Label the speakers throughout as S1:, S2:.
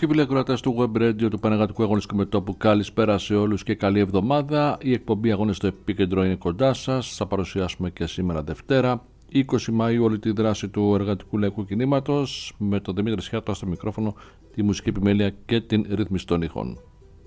S1: και φίλοι ακροατές του Web Radio του Πανεγατικού Αγωνιστικού Μετώπου, καλησπέρα σε όλους και καλή εβδομάδα. Η εκπομπή Αγώνες στο Επίκεντρο είναι κοντά σας. Θα παρουσιάσουμε και σήμερα Δευτέρα, 20 Μαΐου, όλη τη δράση του Εργατικού Λαϊκού Κινήματος, με τον Δημήτρη Σιάτο στο μικρόφωνο, τη μουσική επιμέλεια και την ρύθμιση των ήχων.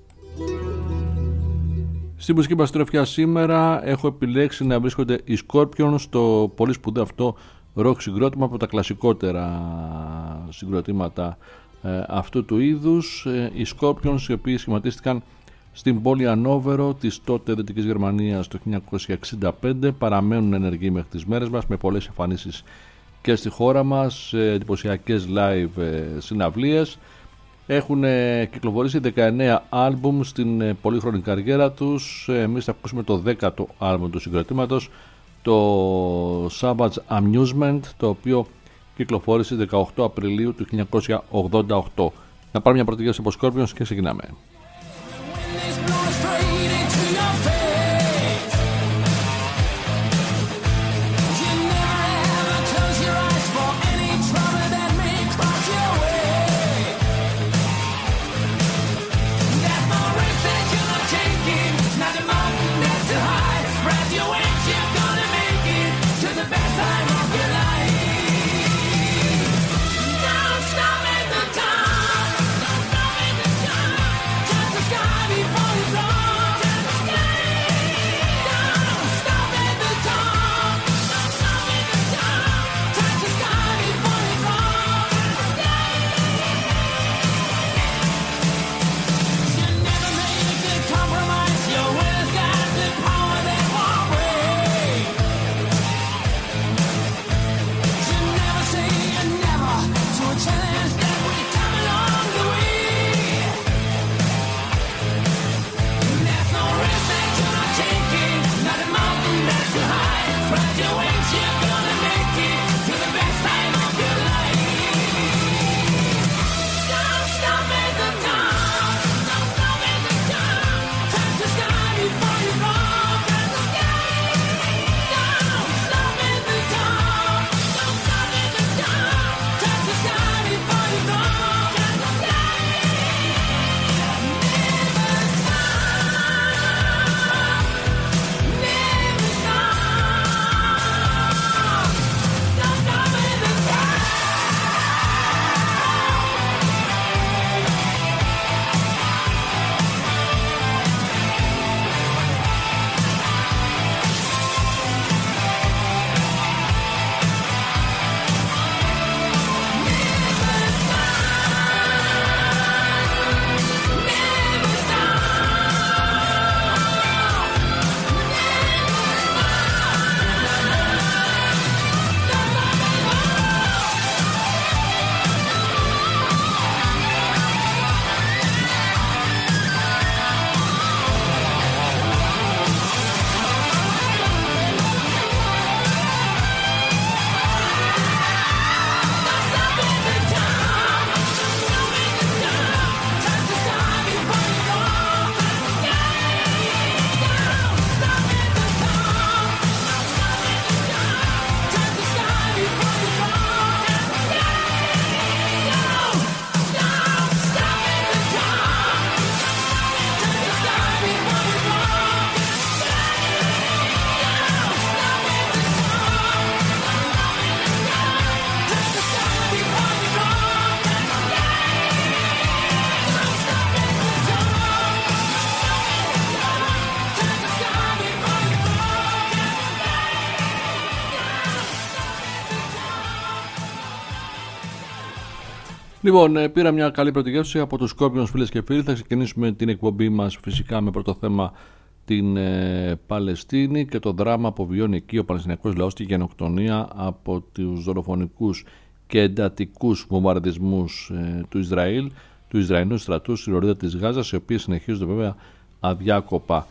S1: Στη μουσική μας τροφιά σήμερα έχω επιλέξει να βρίσκονται οι Scorpions στο πολύ σπουδαίο αυτό ροκ συγκρότημα, από τα κλασικότερα συγκροτήματα αυτού του είδους. Οι Scorpions, οι οποίοι σχηματίστηκαν στην πόλη Ανόβερο της τότε Δυτικής Γερμανίας το 1965, παραμένουν ενεργοί μέχρι τις μέρες μας, με πολλές εμφανίσεις και στη χώρα μας, εντυπωσιακές live συναυλίες. Έχουν κυκλοφορήσει 19 άλμπουμ στην πολύχρονη καριέρα τους. Εμείς θα ακούσουμε το 10ο άλμπουμ του συγκροτήματος, το Savage Amusement, το οποίο κυκλοφόρησε 18 Απριλίου του 1988. Να πάρουμε μια πρώτη γεύση από Scorpions και ξεκινάμε. Λοιπόν, πήρα μια καλή πρωτογεύση από τους Scorpions, φίλες και φίλοι. Θα ξεκινήσουμε την εκπομπή μας φυσικά με πρώτο θέμα την Παλαιστίνη και το δράμα που βιώνει εκεί ο Παλαιστινιακός λαός, τη γενοκτονία από τους δολοφονικούς και εντατικούς βομβαρδισμούς του Ισραήλ, του Ισραηλινού στρατού στη λωρίδα της Γάζας, οι οποίες συνεχίζονται βέβαια αδιάκοπα.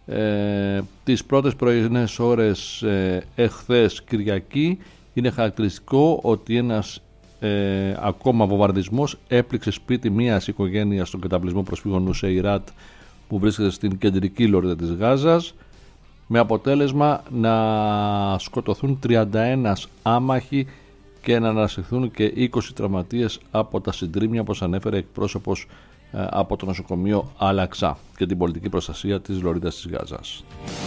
S1: Τις πρώτες πρωινές ώρες εχθές Κυριακή είναι χαρακτηριστικό ότι ένας ακόμα βομβαρδισμός έπληξε σπίτι μιας οικογένειας στον καταβλισμό προσφύγων Νουσέιρατ που βρίσκεται στην κεντρική λωρίδα της Γάζας, με αποτέλεσμα να σκοτωθούν 31 άμαχοι και να ανασυρθούν και 20 τραυματίες από τα συντρίμμια, όπως ανέφερε εκπρόσωπος από το νοσοκομείο Al-Aqsa και την πολιτική προστασία της Λωρίδας της Γάζας.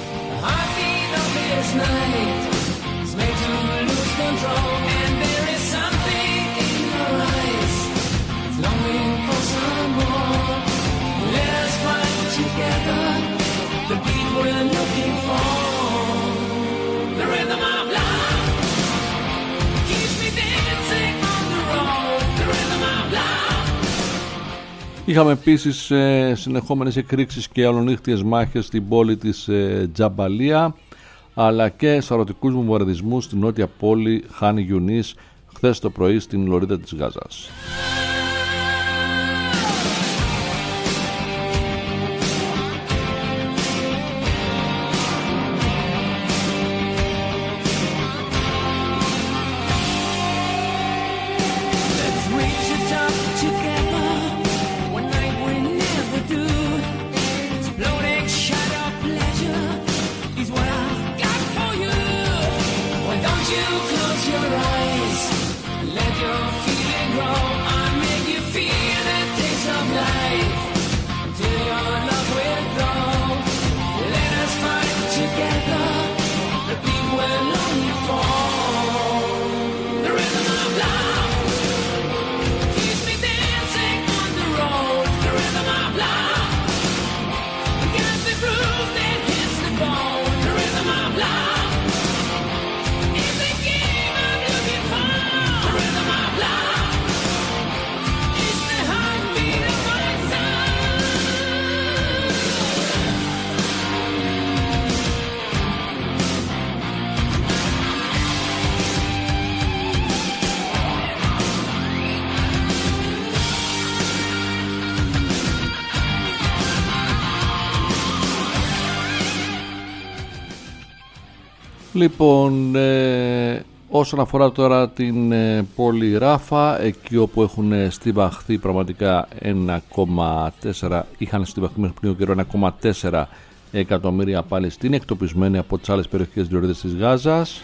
S1: Είχαμε επίσης συνεχόμενες εκρήξεις και αλλονύχτιες μάχες στην πόλη της Τζαμπαλία, αλλά και σαρωτικούς βομβαρδισμούς στην νότια πόλη Χάν Γιουνίς χθες το πρωί στην Λωρίδα της Γάζας. Λοιπόν, όσον αφορά τώρα την πόλη Ράφα, εκεί όπου έχουν στιβαχθεί πραγματικά 1,4, είχαν στιβαχθεί μέχρι πριν καιρό 1,4 εκατομμύρια Παλαιστίνοι, εκτοπισμένοι από τις άλλες περιοχές της Λωρίδας της Γάζας.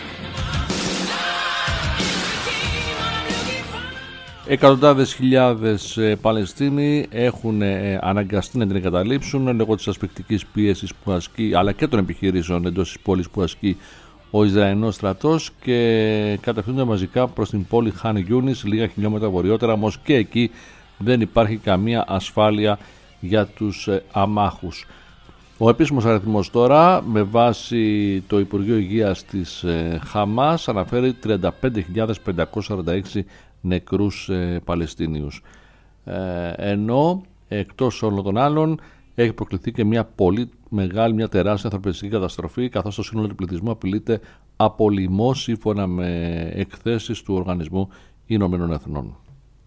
S1: Εκατοντάδες χιλιάδες Παλαιστίνοι έχουν αναγκαστεί να την εγκαταλείψουν λόγω της ασφικτικής πίεσης που ασκεί, αλλά και των επιχειρήσεων εντός της πόλης που ασκεί ο Ισραηλινός στρατός, και κατευθύνονται μαζικά προς την πόλη Χάν Γιούνις, λίγα χιλιόμετρα βορειότερα, όμως και εκεί δεν υπάρχει καμία ασφάλεια για τους αμάχους. Ο επίσημος αριθμός τώρα, με βάση το Υπουργείο Υγείας της Χαμάς, αναφέρει 35.546 νεκρούς Παλαιστίνιους, ενώ εκτός όλων των άλλων έχει προκληθεί και μια πολύ μεγάλη, μια τεράστια ανθρωπιστική καταστροφή, καθώς το σύνολο του πληθυσμού απειλείται από λοιμό, σύμφωνα με εκθέσεις του Οργανισμού Ηνωμένων Εθνών.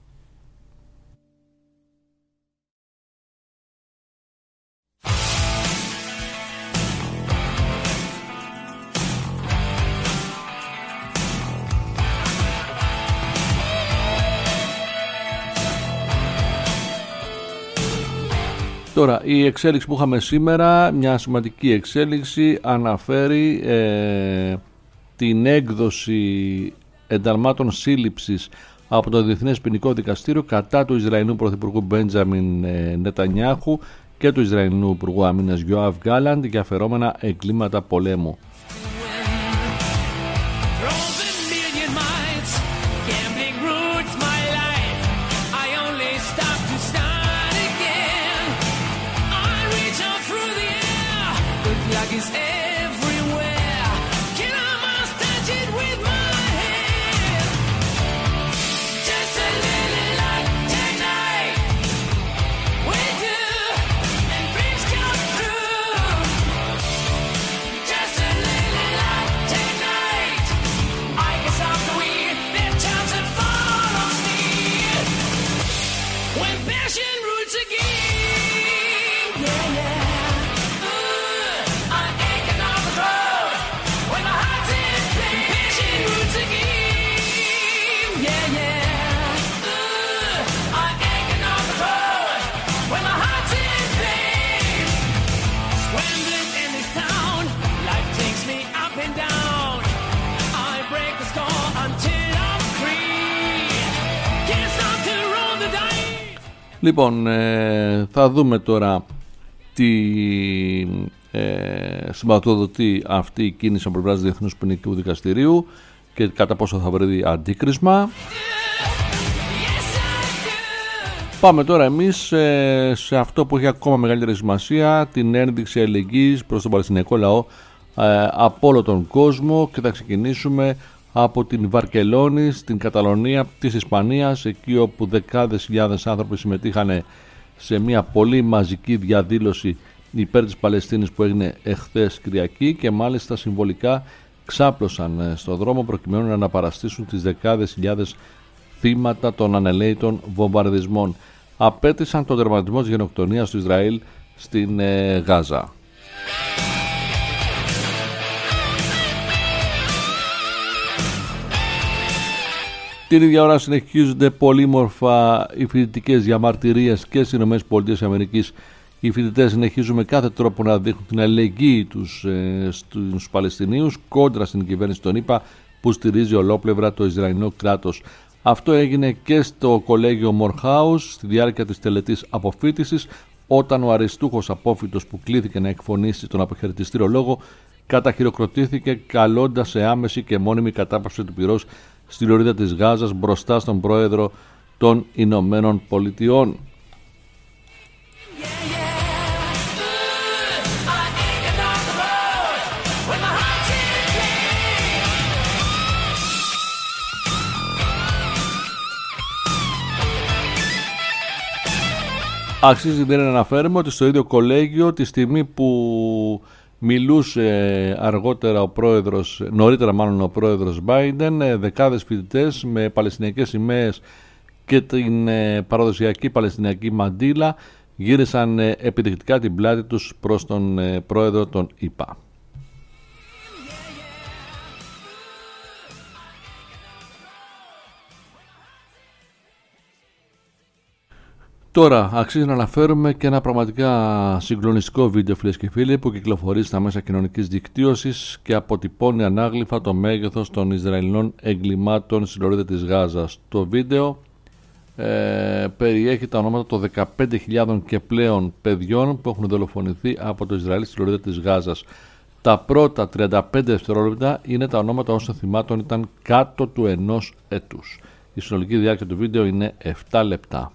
S1: Τώρα, η εξέλιξη που είχαμε σήμερα, μια σημαντική εξέλιξη, αναφέρει την έκδοση ενταλμάτων σύλληψης από το Διεθνές Ποινικό Δικαστήριο κατά του Ισραηλινού Πρωθυπουργού Μπέντζαμιν Νετανιάχου και του Ισραηλινού Υπουργού Αμήνας Γιοάβ Γκάλαντ για φερόμενα εγκλήματα πολέμου.
S2: Just a little
S1: Λοιπόν, θα δούμε τώρα τι σηματοδοτεί αυτή η κίνηση από πλευράς Διεθνούς Ποινικού Δικαστηρίου και κατά πόσο θα βρει αντίκρισμα. Πάμε τώρα εμείς σε αυτό που έχει ακόμα μεγαλύτερη σημασία, την ένδειξη αλληλεγγύης προς τον Παλαιστινιακό λαό από όλο τον κόσμο, και θα ξεκινήσουμε από την Βαρκελόνη στην Καταλωνία της Ισπανίας, εκεί όπου δεκάδες χιλιάδες άνθρωποι συμμετείχαν σε μια πολύ μαζική διαδήλωση υπέρ της Παλαιστίνης που έγινε εχθές Κυριακή, και μάλιστα συμβολικά ξάπλωσαν στο δρόμο προκειμένου να αναπαραστήσουν τις δεκάδες χιλιάδες θύματα των ανελαίτων βομβαρδισμών. Απέτησαν τον τερματισμό της γενοκτονίας του Ισραήλ στην Γάζα. Την ίδια ώρα συνεχίζονται πολύμορφα οι φοιτητικές διαμαρτυρίες και στις ΗΠΑ. Οι φοιτητές συνεχίζουν με κάθε τρόπο να δείχνουν την αλληλεγγύη τους στους Παλαιστινίους κόντρα στην κυβέρνηση των ΗΠΑ που στηρίζει ολόπλευρα το Ισραηλινό κράτος. Αυτό έγινε και στο κολέγιο Morehouse στη διάρκεια της τελετής αποφοίτησης, όταν ο αριστούχος απόφοιτος που κλήθηκε να εκφωνήσει τον αποχαιρετιστήριο λόγο καταχειροκροτήθηκε καλώντας σε άμεση και μόνιμη κατάπαυση του πυρός στη λωρίδα της Γάζας μπροστά στον πρόεδρο των Ηνωμένων Πολιτειών. Αξίζει δεν να αναφέρουμε ότι στο ίδιο κολέγιο, τη στιγμή που μιλούσε νωρίτερα ο πρόεδρος Biden, δεκάδες φοιτητές με παλαιστινιακές σημαίες και την παραδοσιακή παλαιστινιακή μαντήλα γύρισαν επιδεικτικά την πλάτη τους προς τον πρόεδρο των ΗΠΑ. Τώρα αξίζει να αναφέρουμε και ένα πραγματικά συγκλονιστικό βίντεο, φίλες και φίλοι, που κυκλοφορεί στα μέσα κοινωνικής δικτύωσης και αποτυπώνει ανάγλυφα το μέγεθος των Ισραηλινών εγκλημάτων στη λωρίδα της Γάζας. Το βίντεο περιέχει τα ονόματα των 15.000 και πλέον παιδιών που έχουν δολοφονηθεί από το Ισραήλ στη λωρίδα της Γάζας. Τα πρώτα 35 δευτερόλεπτα είναι τα ονόματα όσων θυμάτων ήταν κάτω του 1 έτους. Η συνολική διάρκεια του βίντεο είναι 7 λεπτά.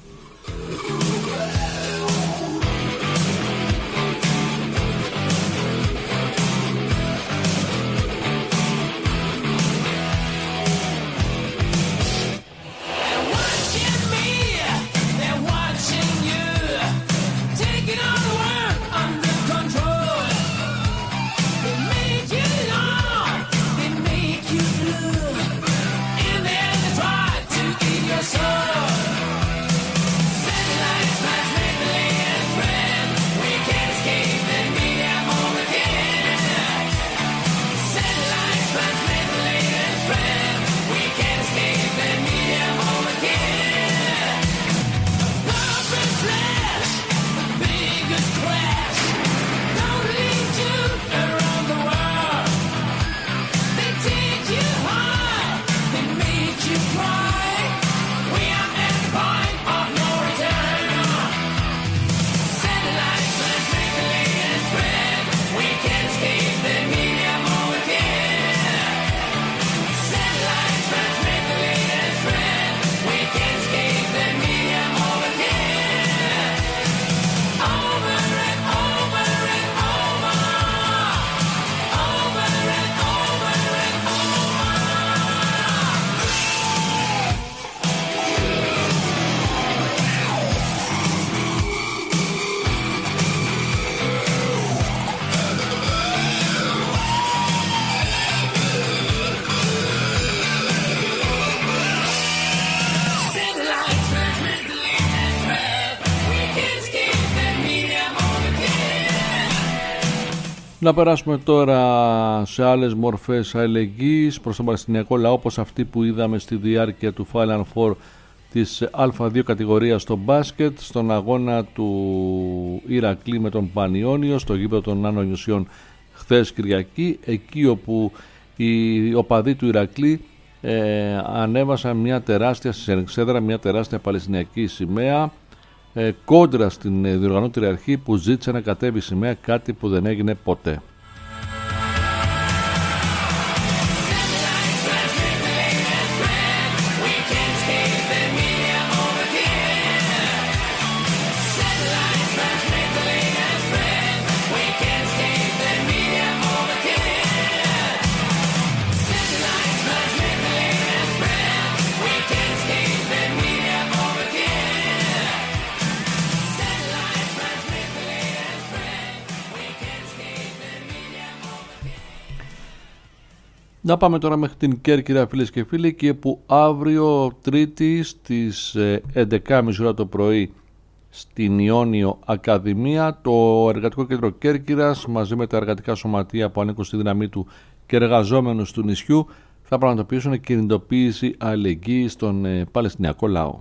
S1: Να περάσουμε τώρα σε άλλες μορφές αλληλεγγύης προς τον Παλαιστινιακό λαό, όπως αυτή που είδαμε στη διάρκεια του Final Four της Α2 κατηγορίας στο μπάσκετ, στον αγώνα του Ηρακλή με τον Πανιόνιο στο γήπεδο των Άνω Νησιών χθες Κυριακή, εκεί όπου οι οπαδοί του Ηρακλή ανέβασαν μια τεράστια, στην εξέδρα μια τεράστια παλαιστινιακή σημαία, κόντρα στην διοργανώτρια αρχή που ζήτησε να κατέβει σημαία, κάτι που δεν έγινε ποτέ. Να πάμε τώρα μέχρι την Κέρκυρα, φίλες και φίλοι, και που αύριο Τρίτη στις 11.30 το πρωί στην Ιόνιο Ακαδημία το Εργατικό Κέντρο Κέρκυρας μαζί με τα εργατικά σωματεία που ανήκουν στη δύναμή του και εργαζόμενους του νησιού θα πραγματοποιήσουν κινητοποίηση αλληλεγγύης στον Παλαιστινιακό λαό.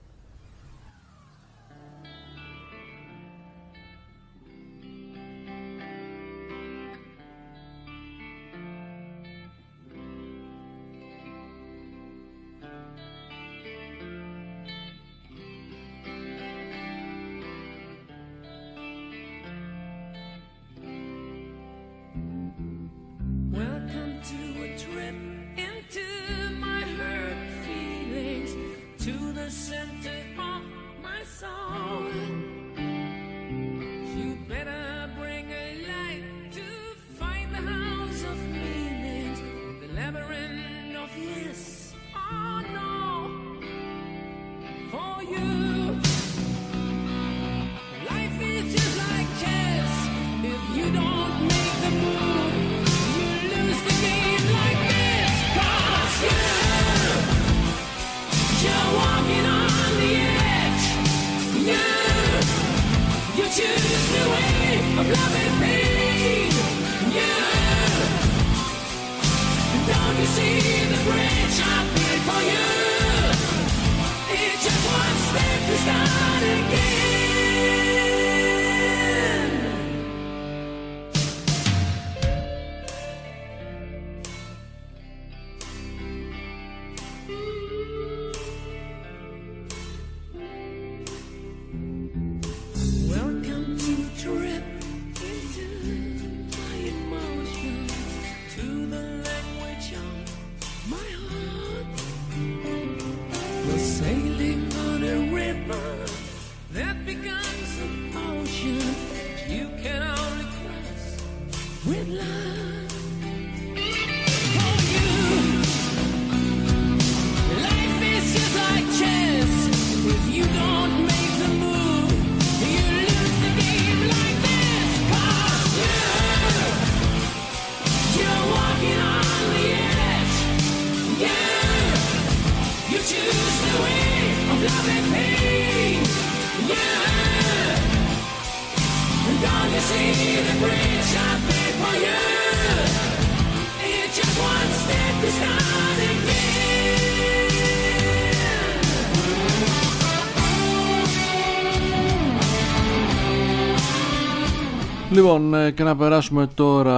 S1: Λοιπόν, και να περάσουμε τώρα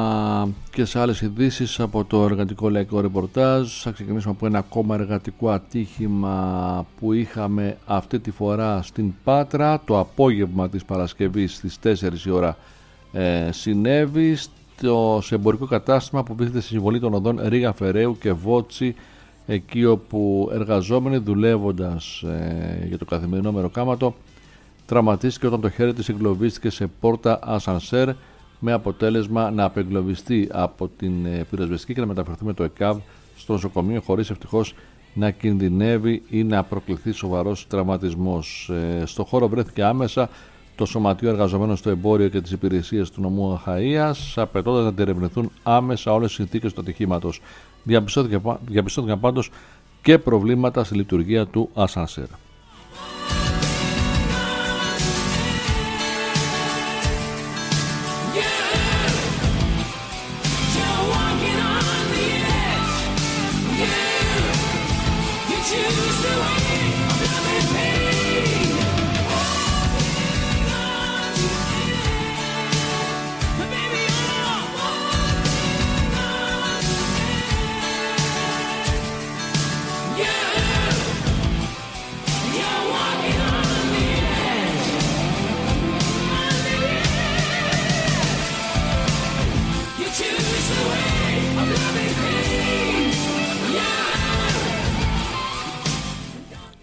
S1: και σε άλλες ειδήσεις από το εργατικό λαϊκό ρεπορτάζ. Θα ξεκινήσουμε από ένα ακόμα εργατικό ατύχημα που είχαμε αυτή τη φορά στην Πάτρα. Το απόγευμα της Παρασκευής στις 4 η ώρα συνέβη σε εμπορικό κατάστημα που βρίσκεται στη συμβολή των οδών Ρήγα Φεραίου και Βότσι, εκεί όπου εργαζόμενοι δουλεύοντας για το καθημερινό μεροκάματο τραυματίστηκε όταν το χέρι της εγκλωβίστηκε σε πόρτα ασανσέρ, με αποτέλεσμα να απεγκλωβιστεί από την πυροσβεστική και να μεταφερθεί με το ΕΚΑΒ στο νοσοκομείο, χωρίς ευτυχώς να κινδυνεύει ή να προκληθεί σοβαρός τραυματισμός. Στο χώρο βρέθηκε άμεσα το Σωματείο Εργαζομένων στο Εμπόριο και τις Υπηρεσίες του νομού Αχαΐας, απαιτώντας να διερευνηθούν άμεσα όλες οι συνθήκες του ατυχήματος. Διαπιστώθηκαν πάντως και προβλήματα στη λειτουργία του ασανσέρ.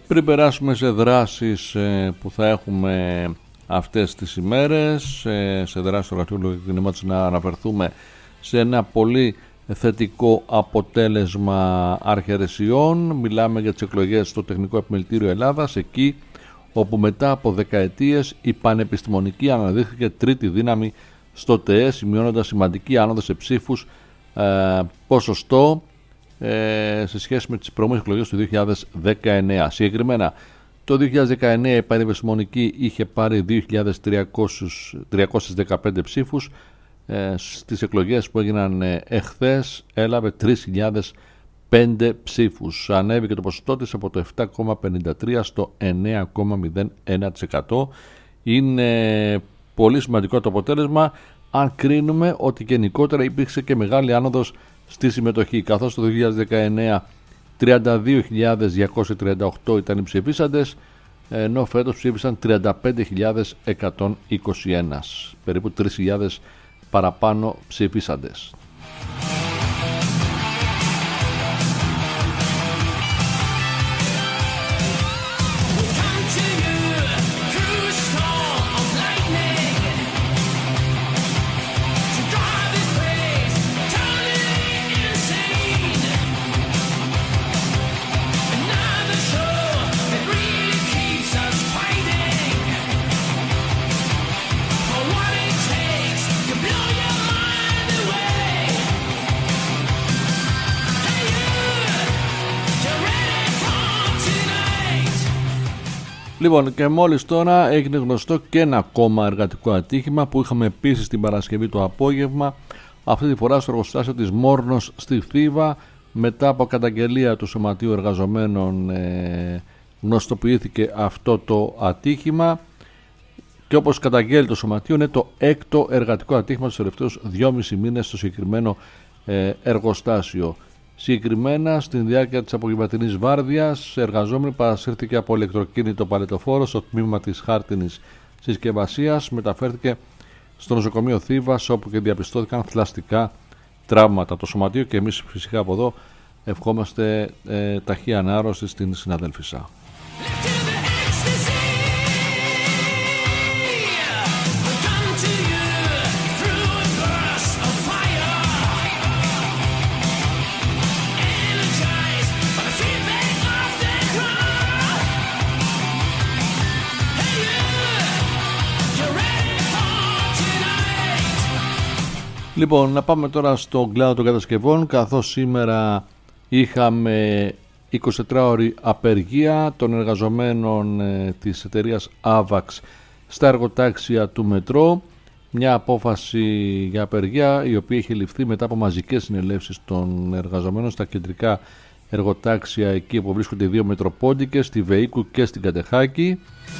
S1: Πριν περάσουμε σε δράσεις που θα έχουμε αυτές τις ημέρες, σε δράσεις του Εργατικού Λογικού Κινήματος, να αναφερθούμε σε ένα πολύ θετικό αποτέλεσμα αρχαιρεσιών. Μιλάμε για τις εκλογές στο Τεχνικό Επιμελητήριο Ελλάδας, εκεί όπου μετά από δεκαετίες η πανεπιστημονική αναδείχθηκε τρίτη δύναμη στο ΤΕΕ, σημειώνοντας σημαντική άνοδο σε ψήφους ποσοστό σε σχέση με τις προηγούμενες εκλογές του 2019. Συγκεκριμένα, το 2019 η πανεπιστημονική είχε πάρει 2.315 ψήφους. Στις εκλογές που έγιναν εχθές έλαβε 3.005 ψήφους. Ανέβηκε το ποσοστό της από το 7,53% στο 9,01%. Είναι πολύ σημαντικό το αποτέλεσμα, αν κρίνουμε ότι γενικότερα υπήρξε και μεγάλη άνοδος στη συμμετοχή, καθώς το 2019 32.238 ήταν οι ψηφίσαντες, ενώ φέτος ψήφισαν 35.121, περίπου 3.000 παραπάνω ψηφίσαντες. Λοιπόν, και μόλις τώρα έγινε γνωστό και ένα ακόμα εργατικό ατύχημα που είχαμε επίσης την Παρασκευή το απόγευμα, αυτή τη φορά στο εργοστάσιο της Μόρνος στη Θήβα. Μετά από καταγγελία του Σωματείου Εργαζομένων γνωστοποιήθηκε αυτό το ατύχημα, και όπως καταγγέλει το Σωματείο είναι το έκτο εργατικό ατύχημα τους τελευταίους 2,5 μήνες στο συγκεκριμένο εργοστάσιο. Συγκεκριμένα, στην διάρκεια της απογευματινής βάρδιας, εργαζόμενοι παρασύρθηκε από ηλεκτροκίνητο παλετοφόρο στο τμήμα της χάρτινης συσκευασίας, μεταφέρθηκε στο νοσοκομείο Θήβας, όπου και διαπιστώθηκαν θλαστικά τραύματα. Το Σωματείο και εμείς φυσικά από εδώ ευχόμαστε ταχεία ανάρρωση στην συναδέλφισσα. Λοιπόν, να πάμε τώρα στον κλάδο των κατασκευών, καθώς σήμερα είχαμε 24ωρη απεργία των εργαζομένων της εταιρείας AVAX στα εργοτάξια του Μετρό. Μια απόφαση για απεργία η οποία είχε ληφθεί μετά από μαζικές συνελεύσεις των εργαζομένων στα κεντρικά εργοτάξια, εκεί που βρίσκονται οι δύο μετροπόντικες, στη Βεΐκου και στην Κατεχάκη.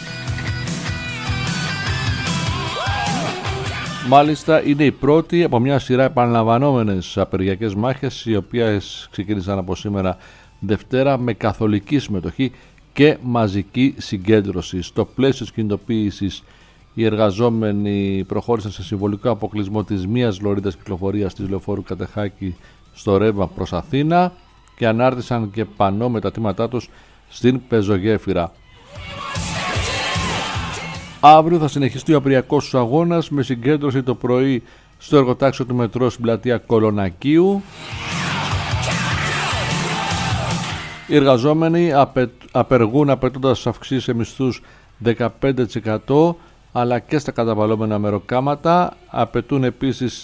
S1: Μάλιστα είναι η πρώτη από μια σειρά επαναλαμβανόμενες απεργιακές μάχες, οι οποίες ξεκίνησαν από σήμερα Δευτέρα με καθολική συμμετοχή και μαζική συγκέντρωση. Στο πλαίσιο της κινητοποίησης, οι εργαζόμενοι προχώρησαν σε συμβολικό αποκλεισμό της μίας λωρίδας κυκλοφορίας της λεωφόρου Κατεχάκη στο ρεύμα προς Αθήνα και ανάρτησαν και πανό με τα τμήματά τους στην πεζογέφυρα. Αύριο θα συνεχιστεί ο απεργιακός τους αγώνας με συγκέντρωση το πρωί στο εργοτάξιο του Μετρό στην πλατεία Κολονακίου. Οι εργαζόμενοι απεργούν απαιτώντας αυξήσεις σε μισθούς 15%, αλλά και στα καταβαλλόμενα μεροκάματα. Απαιτούν επίσης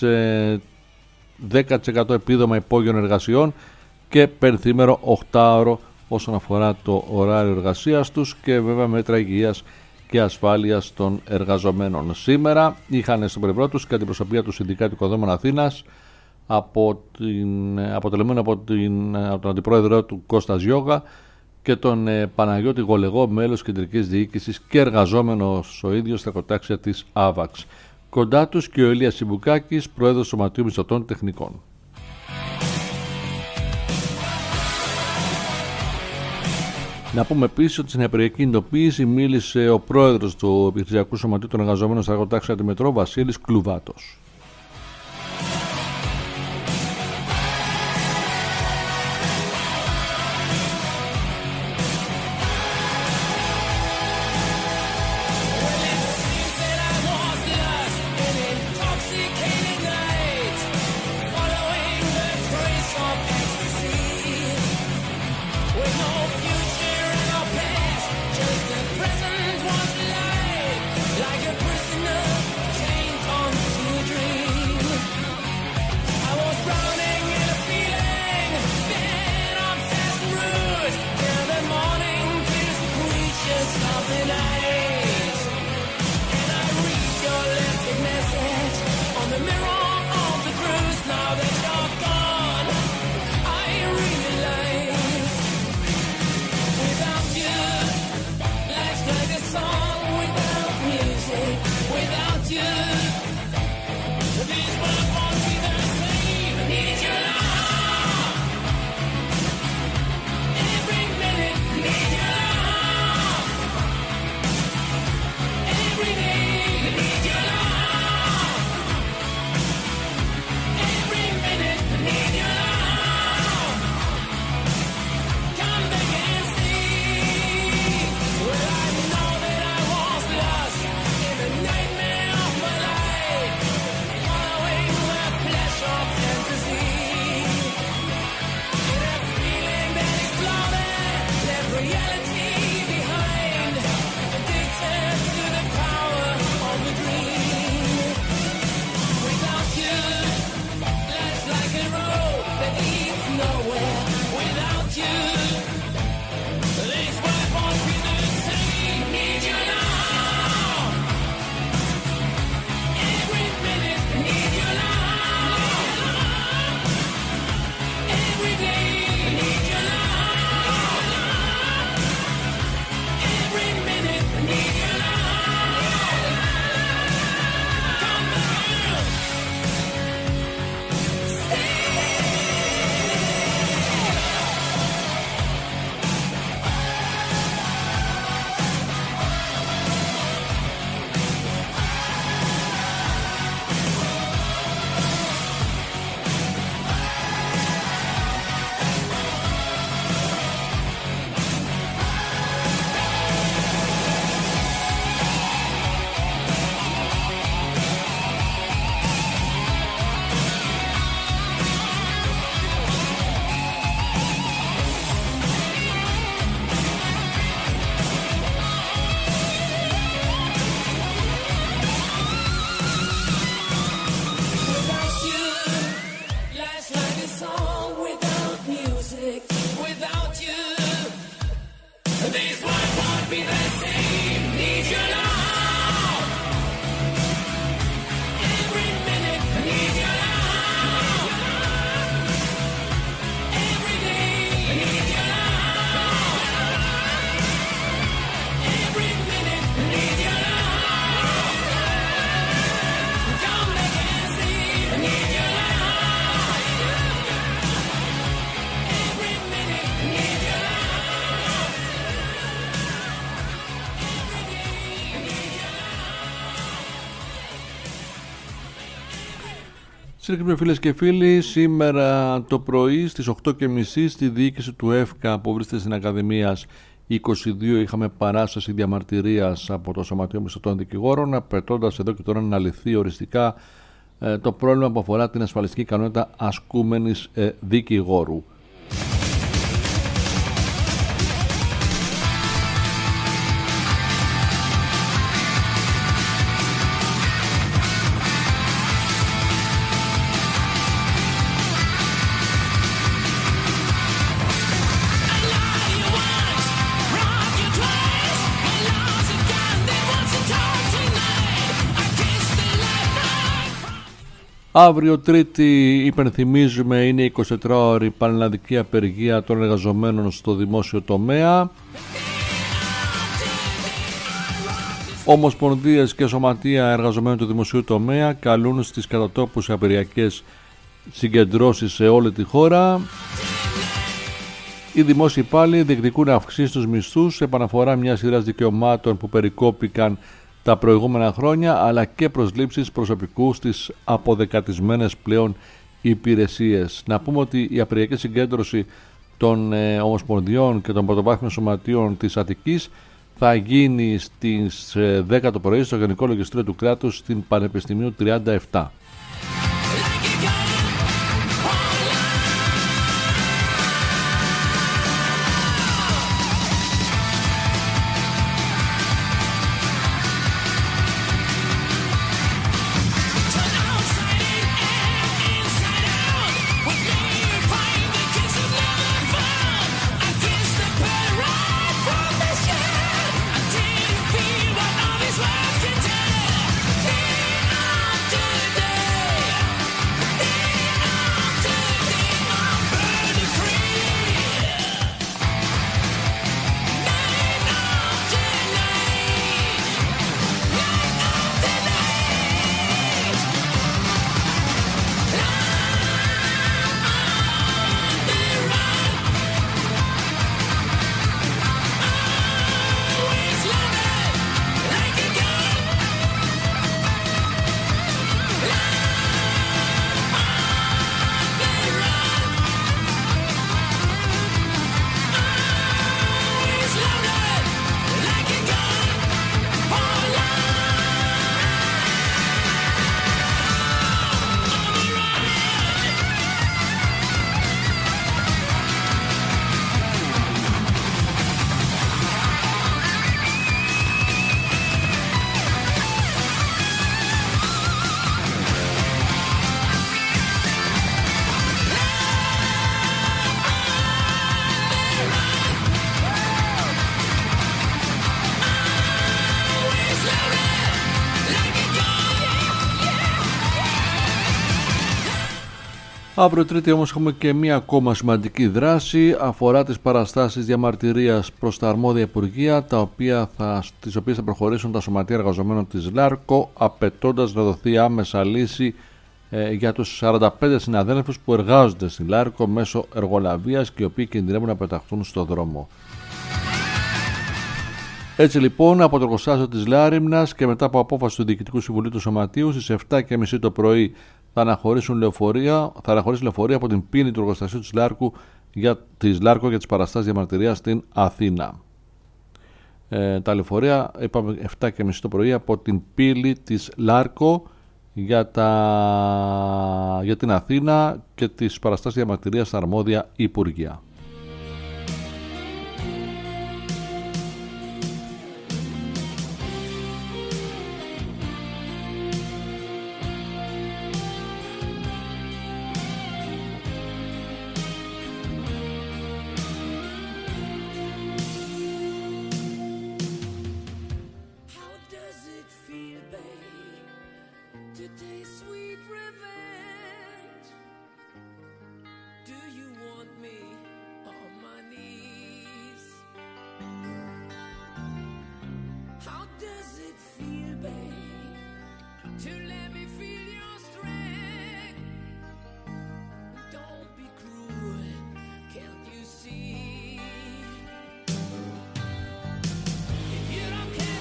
S1: 10% επίδομα υπόγειων εργασιών και πενθήμερο 8ωρο όσον αφορά το ωράριο εργασίας τους, και βέβαια μέτρα υγείας και ασφάλειας των εργαζομένων. Σήμερα είχαν στο πλευρό τους και αντιπροσωπεία του Συνδικάτου Οικοδόμων Αθήνας, αποτελεμένο από τον αντιπρόεδρο του Κώστας Γιώγα και τον Παναγιώτη Γολεγό, μέλος κεντρικής διοίκησης και εργαζόμενος ο ίδιος στα κοτάξια της AVAX. Κοντά τους και ο Ηλίας Συμπουκάκης, πρόεδρος του Σωματείου Μισθωτών Τεχνικών. Να πούμε επίσης ότι στην απεργιακή κινητοποίηση μίλησε ο πρόεδρος του Επιχειρησιακού Σωματείου των Εργαζομένων στα εργοτάξια του Μετρό, Βασίλης Κλουβάτος. Συνεχίζουμε φίλες και φίλοι, σήμερα το πρωί στις 8.30 στη διοίκηση του ΕΦΚΑ που βρίσκεται στην Ακαδημίας 22 είχαμε παράσταση διαμαρτυρίας από το Σωματείο Μισθωτών Δικηγόρων, απαιτώντας εδώ και τώρα να λυθεί οριστικά το πρόβλημα που αφορά την ασφαλιστική ικανότητα ασκούμενης δικηγόρου. Αύριο Τρίτη, υπενθυμίζουμε, είναι η 24ωρη πανελλαδική απεργία των εργαζομένων στο δημόσιο τομέα. Ομοσπονδίες και σωματεία εργαζομένων του δημοσίου τομέα καλούν στις κατατόπους απεργιακές συγκεντρώσεις σε όλη τη χώρα. Οι δημόσιοι υπάλληλοι διεκδικούν αυξήσεις στους μισθούς, επαναφορά μια σειράς δικαιωμάτων που περικόπηκαν τα προηγούμενα χρόνια, αλλά και προσλήψεις προσωπικού στις αποδεκατισμένες πλέον υπηρεσίες. Να πούμε ότι η απεργιακή συγκέντρωση των Ομοσπονδιών και των πρωτοβάθμιων σωματείων της Αττικής θα γίνει στις 10 το πρωί στο Γενικό Λογιστήριο του Κράτους στην Πανεπιστημίου 37. Αύριο Τρίτη όμως έχουμε και μία ακόμα σημαντική δράση, αφορά τις παραστάσεις διαμαρτυρίας προς τα αρμόδια υπουργεία, τις οποίες θα προχωρήσουν τα σωματεία εργαζομένων της ΛΑΡΚΟ, απαιτώντας να δοθεί άμεσα λύση για τους 45 συναδέλφους που εργάζονται στη ΛΑΡΚΟ μέσω εργολαβίας και οι οποίοι κινδυνεύουν να πεταχτούν στο δρόμο. Έτσι λοιπόν, από το εργοστάσιο της Λάριμνας και μετά από απόφαση του Διοικητικού Συμβουλίου του Σωματείου, στις 7.30 το πρωί θα αναχωρήσει λεωφορεία από την πύλη του εργοστασίου της ΛΑΡΚΟ για τις παραστάσεις διαμαρτυρίας στην Αθήνα. Τα λεωφορεία, είπαμε 7.30 το πρωί, από την πύλη της ΛΑΡΚΟ για την Αθήνα και τις παραστάσεις διαμαρτυρίας στα αρμόδια υπουργεία.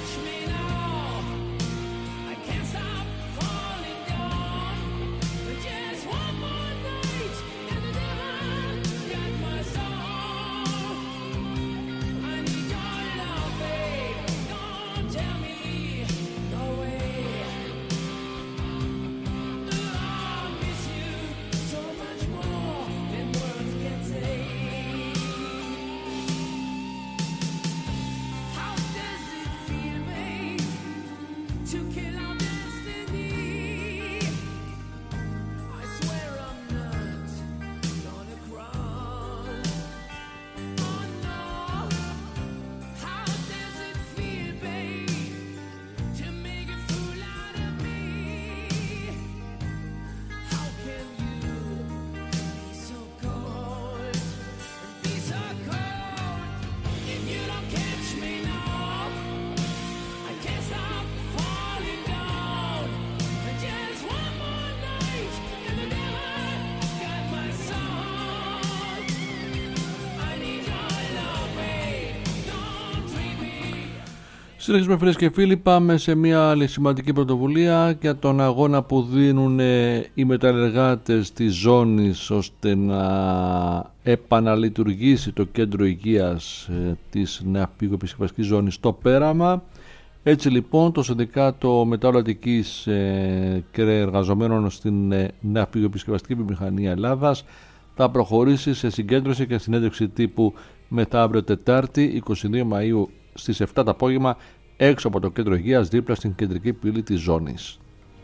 S2: But
S1: Συνεχίζουμε φίλες και φίλοι, πάμε σε μια άλλη σημαντική πρωτοβουλία για τον αγώνα που δίνουν οι μεταλλεργάτες της ζώνης ώστε να επαναλειτουργήσει το κέντρο υγείας της ναυπηγοεπισκευαστικής ζώνης στο Πέραμα. Έτσι λοιπόν το Συνδικάτο Μεταλλουργικής και εργαζομένων στην ναυπηγοεπισκευαστική βιομηχανία Ελλάδας θα προχωρήσει σε συγκέντρωση και συνέντευξη τύπου μεθαύριο Τετάρτη 22 Μαΐου στις 7 το απόγευμα έξω από το κέντρο υγείας δίπλα στην κεντρική πύλη της ζώνης.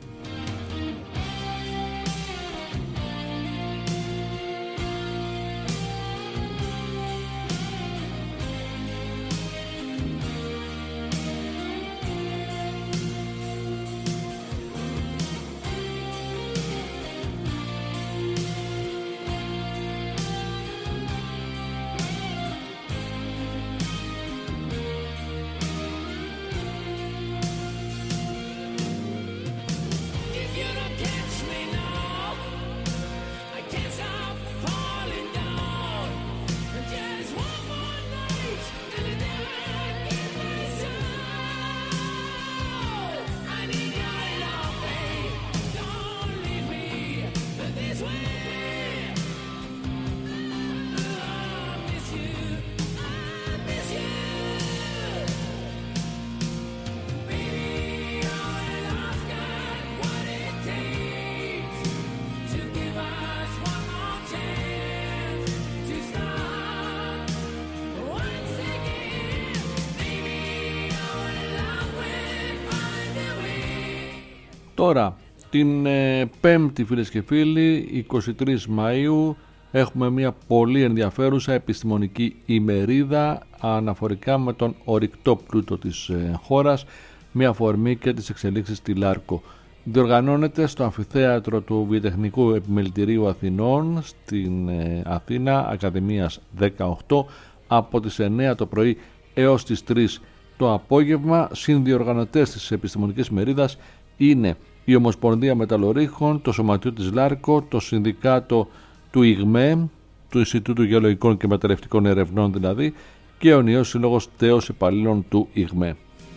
S1: Τώρα, την Πέμπτη φίλες και φίλοι, 23 Μαΐου, έχουμε μια πολύ ενδιαφέρουσα επιστημονική ημερίδα αναφορικά με τον ορυκτό πλούτο της χώρας, με αφορμή και τις εξελίξεις στη Λάρκο. Διοργανώνεται στο αμφιθέατρο του Βιοτεχνικού Επιμελητηρίου Αθηνών, στην Αθήνα, Ακαδημίας 18, από τις 9 το πρωί έως τις 3 το απόγευμα. Συνδιοργανωτές της επιστημονικής ημερίδας είναι η Ομοσπονδία Μεταλλορύχων, το Σωματείο της Λάρκο, το Συνδικάτο του ΙΓΜΕ, του Ινστιτούτου Γεωλογικών και Μεταλλευτικών Ερευνών δηλαδή, και ο Νέος Σύλλογος Τέος Υπαλλήλων του ΙΓΜΕ.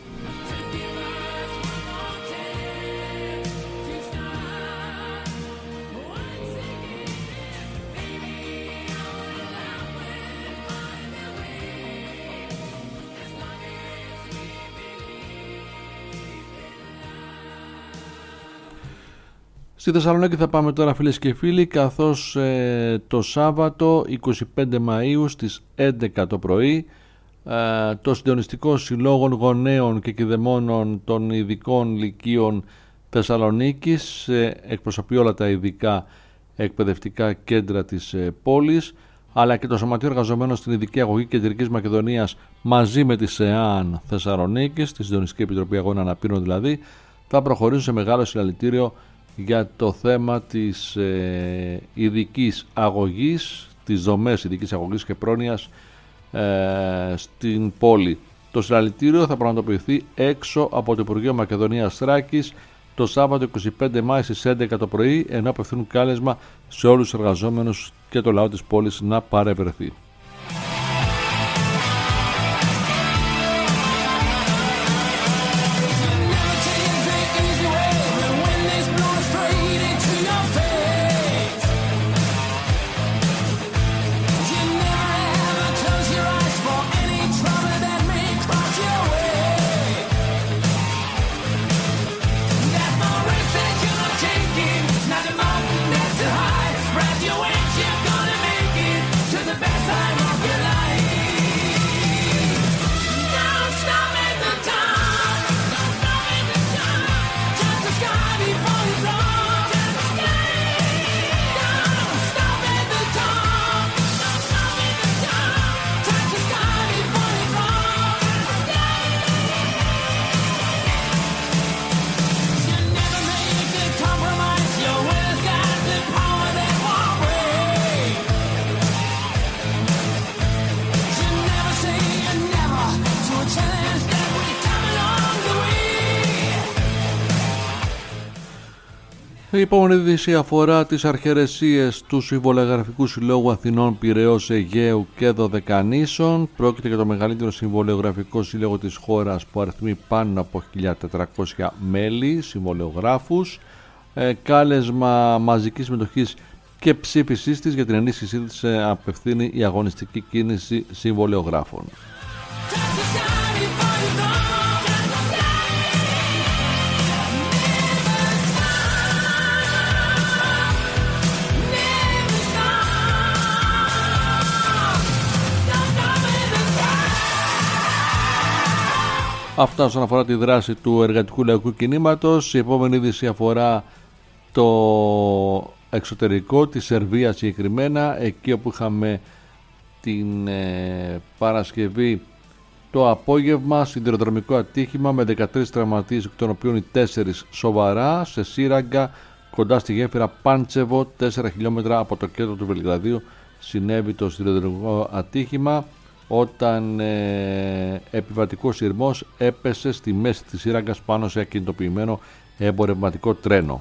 S1: Στη Θεσσαλονίκη θα πάμε τώρα φίλες και φίλοι, καθώς το Σάββατο 25 Μαΐου στις 11 το πρωί το Συντονιστικό Συλλόγων Γονέων και Κηδεμόνων των Ειδικών Λυκείων Θεσσαλονίκης εκπροσωπεί όλα τα ειδικά εκπαιδευτικά κέντρα της πόλης, αλλά και το Σωματείο Εργαζομένων στην Ειδική Αγωγή Κεντρικής Μακεδονίας μαζί με τη ΣΕΑΝ Θεσσαλονίκης, τη Συντονιστική Επιτροπή Αγώνων Αναπήρων δηλαδή, θα προχωρήσουν σε μεγάλο συλλαλητήριο για το θέμα της ειδικής αγωγής, τις δομές ειδικής αγωγής και πρόνοιας στην πόλη. Το συλλαλητήριο θα πραγματοποιηθεί έξω από το Υπουργείο Μακεδονίας Θράκης το Σάββατο 25 Μάη στις 11 το πρωί, ενώ απευθύνουν κάλεσμα σε όλους τους εργαζόμενους και το λαό της πόλης να παρευρεθεί.
S2: Graduate, you're gonna make it to the best I
S1: Η επόμενη είδηση αφορά τις αρχαιρεσίες του Συμβολιογραφικού Συλλόγου Αθηνών, Πειραιώς, Αιγαίου και Δωδεκανήσων. Πρόκειται για το μεγαλύτερο συμβολιογραφικό σύλλογο της χώρας που αριθμεί πάνω από 1.400 μέλη, συμβολιογράφους. Κάλεσμα μαζικής συμμετοχής και ψήφισής της για την ενίσχυσή της απευθύνει η αγωνιστική κίνηση συμβολιογράφων. Αυτά όσον αφορά τη δράση του εργατικού λαϊκού κινήματος. Η επόμενη είδηση αφορά το εξωτερικό, τη Σερβία συγκεκριμένα, εκεί όπου είχαμε την Παρασκευή το απόγευμα σιδηροδρομικό ατύχημα με 13 τραυματίες, εκ των οποίων οι 4 σοβαρά, σε Σύραγγα κοντά στη γέφυρα Πάντσεβο, 4 χιλιόμετρα από το κέντρο του Βελιγραδίου συνέβη το σιδηροδρομικό ατύχημα, όταν επιβατικός σειρμός έπεσε στη μέση της Σύραγγας πάνω σε ακινητοποιημένο εμπορευματικό τρένο.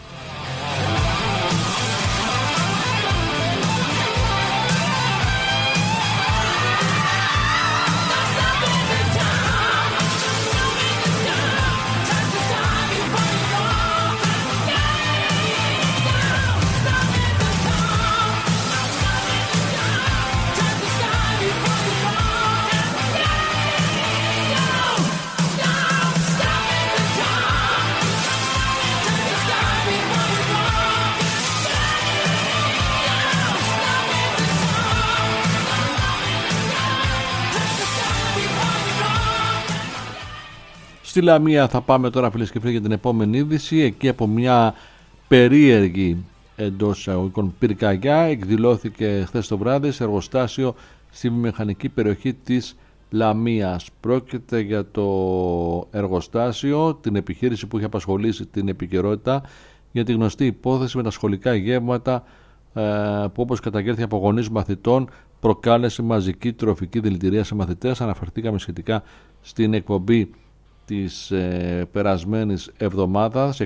S1: Στη Λαμία θα πάμε τώρα, φίλες και φίλοι, για την επόμενη είδηση. Εκεί από μια περίεργη εντός εισαγωγικών πυρκαγιά εκδηλώθηκε χθες το βράδυ σε εργοστάσιο στη βιομηχανική περιοχή της Λαμίας. Πρόκειται για το εργοστάσιο, την επιχείρηση που είχε απασχολήσει την επικαιρότητα για τη γνωστή υπόθεση με τα σχολικά γεύματα που, όπως καταγγέλθηκε από γονείς μαθητών, προκάλεσε μαζική τροφική δηλητηρία σε μαθητές. Αναφερθήκαμε σχετικά στην εκπομπή της περασμένης εβδομάδας,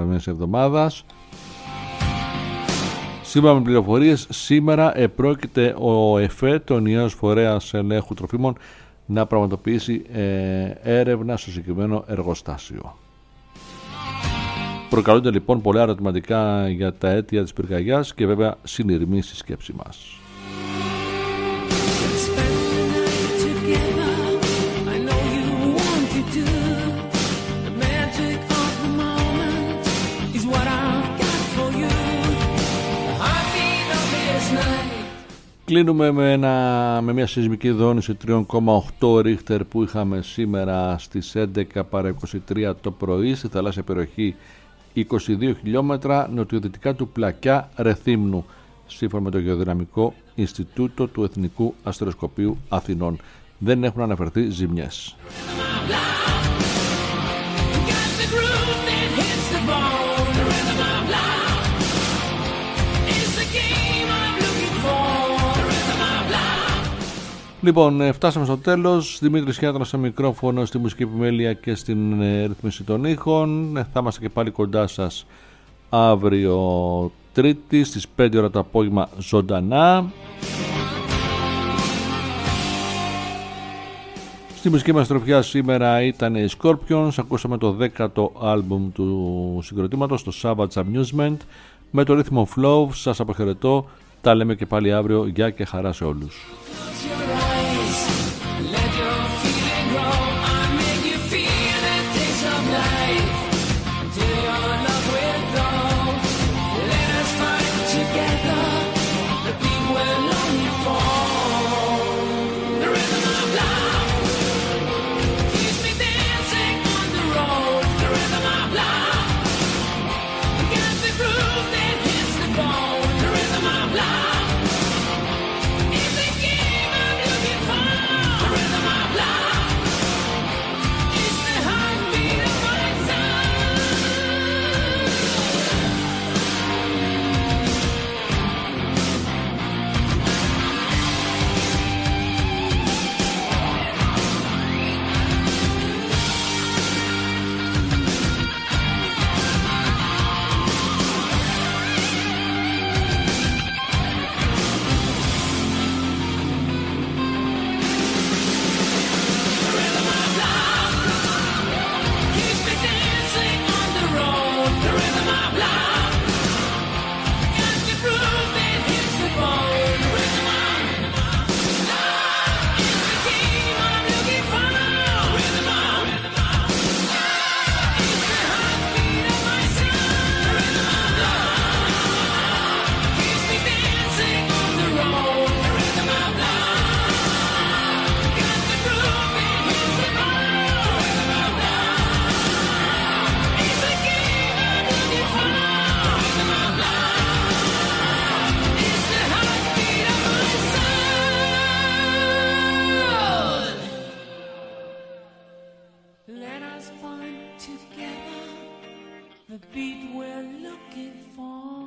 S1: Σύμφωνα με πληροφορίες, σήμερα επρόκειται ο ΕΦΕ, ο ενιαίος φορέας ελέγχου τροφίμων, να πραγματοποιήσει έρευνα στο συγκεκριμένο εργοστάσιο. Προκαλούνται λοιπόν πολλά ερωτηματικά για τα αίτια της πυρκαγιάς και βέβαια συνειρμεί στη σκέψη μας. Κλείνουμε με μια σεισμική δόνηση 3,8 ρίχτερ που είχαμε σήμερα στις 11 παρά 23 το πρωί στη θαλάσσια περιοχή 22 χιλιόμετρα νοτιοδυτικά του Πλακιά Ρεθύμνου, σύμφωνα με το Γεωδυναμικό Ινστιτούτο του Εθνικού Αστεροσκοπείου Αθηνών. Δεν έχουν αναφερθεί ζημιές. Λοιπόν, φτάσαμε στο τέλος. Δημήτρης Χιάτρας στο μικρόφωνο, στη μουσική επιμέλεια και στην ρύθμιση των ήχων. Θα είμαστε και πάλι κοντά σας αύριο Τρίτη στις 5 ώρα το απόγευμα ζωντανά. Στη μουσική μας τροφιά σήμερα ήταν οι Scorpions. Ακούσαμε το 10ο άλμπουμ του συγκροτήματος, το Savage Amusement. Με το ρύθμο Flow σας αποχαιρετώ. Τα λέμε και πάλι αύριο. Γεια και χαρά σε όλους.
S2: Again. the beat we're looking for.